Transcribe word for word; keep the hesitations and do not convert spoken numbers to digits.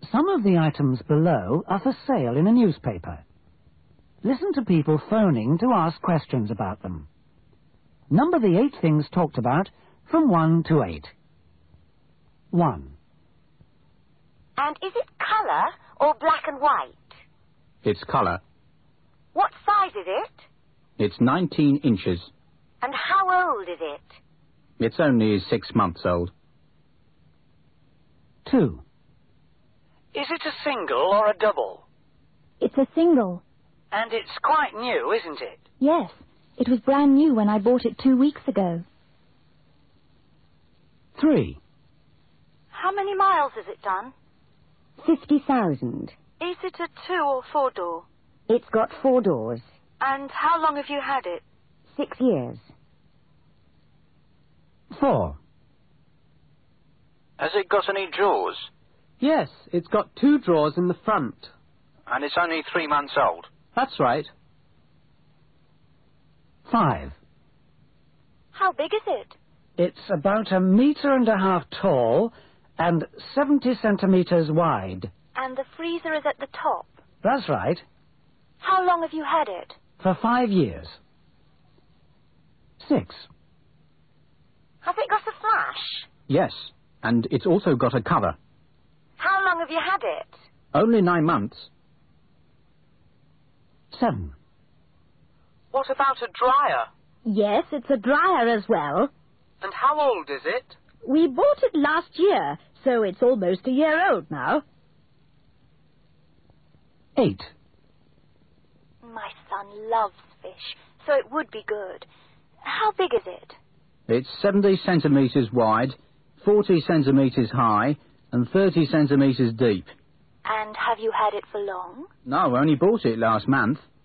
Some of the items below are for sale in a newspaper. Listen to people phoning to ask questions about them. Number the eight things talked about from one to eight. One. And is it colour or black and white? It's colour. What size is it? It's nineteen inches. And how old is it? It's only six months old. Two. Is it a single or a double? It's a single. And it's quite new, isn't it? Yes, it was brand new when I bought it two weeks ago. Three. How many miles has it done? Fifty thousand. Is it a two or four door? It's got four doors. And how long have you had it? Six years. Four. Has it got any drawers? Yes, it's got two drawers in the front. And it's only three months old? That's right. Five. How big is it? It's about a metre and a half tall and seventy centimetres wide. And the freezer is at the top? That's right. How long have you had it? For five years. Six. Has it got a flash? Yes, and it's also got a cover. How long have you had it? Only nine months. Seven. What about a dryer? Yes, it's a dryer as well. And how old is it? We bought it last year, so it's almost a year old now. Eight. My son loves fish, so it would be good. How big is it? It's seventy centimetres wide, forty centimetres high, and thirty centimetres deep. And have you had it for long? No, I only bought it last month.